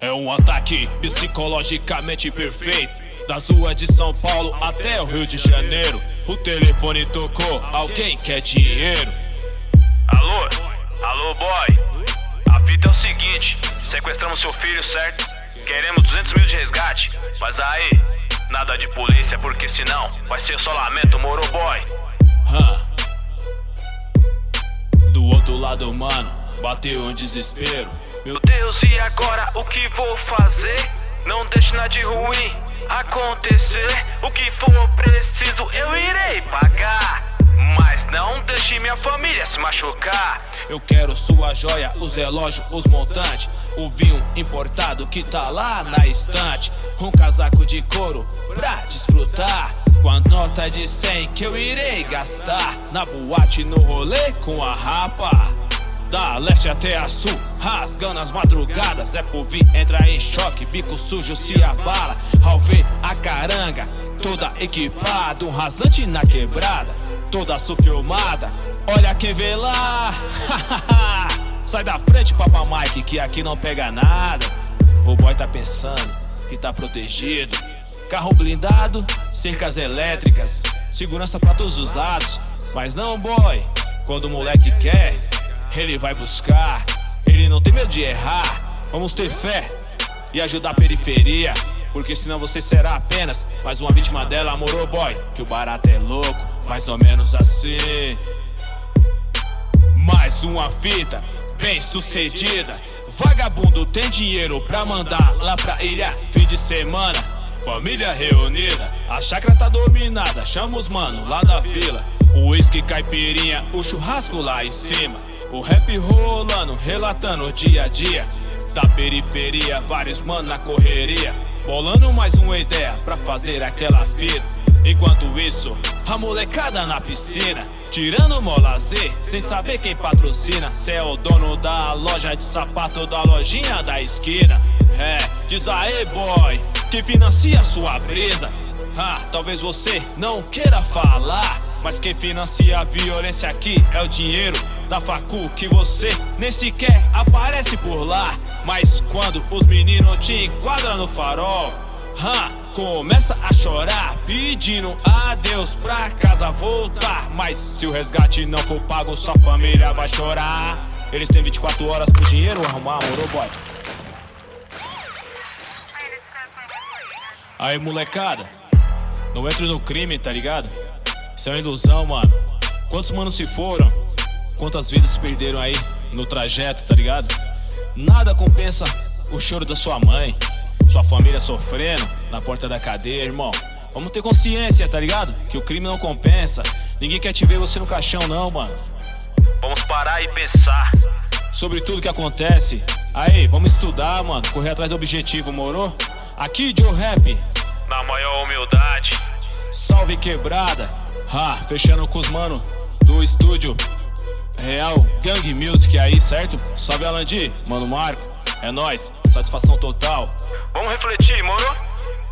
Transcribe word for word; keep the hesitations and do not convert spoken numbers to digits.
É um ataque psicologicamente perfeito. Das ruas de São Paulo até o Rio de Janeiro. O telefone tocou, alguém quer dinheiro. Alô? Alô, boy? A fita é o seguinte: sequestramos seu filho, certo? Queremos duzentos mil de resgate. Mas aí, nada de polícia, porque senão vai ser só lamento, moro, boy? Huh. Do outro lado, mano, bateu um desespero. Meu Deus, e agora o que vou fazer? Não deixe nada de ruim acontecer. O que for preciso eu irei pagar, mas não deixe minha família se machucar. Eu quero sua joia, os relógios, os montantes, o vinho importado que tá lá na estante, um casaco de couro pra desfrutar, com a nota de cem que eu irei gastar na boate, no rolê com a rapa. Da leste até a sul, rasgando as madrugadas. É por vir, entra em choque, bico sujo se avala. Ao ver a caranga, toda equipada, um rasante na quebrada, toda sufilmada. Olha quem vê lá. Sai da frente, Papa Mike, que aqui não pega nada. O boy tá pensando que tá protegido. Carro blindado, cercas elétricas, segurança pra todos os lados. Mas não, boy, quando o moleque quer, ele vai buscar, ele não tem medo de errar. Vamos ter fé e ajudar a periferia, porque senão você será apenas mais uma vítima dela, moro, boy? Que o barato é louco, mais ou menos assim. Mais uma fita bem sucedida. Vagabundo tem dinheiro pra mandar lá pra ilha, fim de semana, família reunida. A chácara tá dominada, chama os mano lá da vila. O uísque, caipirinha, o churrasco lá em cima. O rap rolando, relatando o dia a dia da periferia, vários mano na correria, bolando mais uma ideia pra fazer aquela fita. Enquanto isso, a molecada na piscina, tirando mó lazer, sem saber quem patrocina. Cê é o dono da loja de sapato, da lojinha da esquina. É, diz aí, boy, que financia sua brisa. Ah, talvez você não queira falar, mas quem financia a violência aqui é o dinheiro da facu, que você nem sequer aparece por lá. Mas quando os meninos te enquadram no farol, ah, começa a chorar, pedindo a Deus pra casa voltar. Mas se o resgate não for pago, sua família vai chorar. Eles têm vinte e quatro horas pro dinheiro arrumar, moro, boy? Aí, molecada, não entre no crime, tá ligado? Isso é uma ilusão, mano. Quantos manos se foram? Quantas vidas se perderam aí no trajeto, tá ligado? Nada compensa o choro da sua mãe, sua família sofrendo na porta da cadeia, irmão. Vamos ter consciência, tá ligado? Que o crime não compensa. Ninguém quer te ver você no caixão, não, mano. Vamos parar e pensar sobre tudo que acontece. Aí, vamos estudar, mano. Correr atrás do objetivo, moro? Aqui, Joe Rap, na maior humildade. Salve quebrada. Ah, fechando com os mano do estúdio Real Gang Music aí, certo? Salve Alandi, mano Marco, é nóis, satisfação total. Vamos refletir, moro?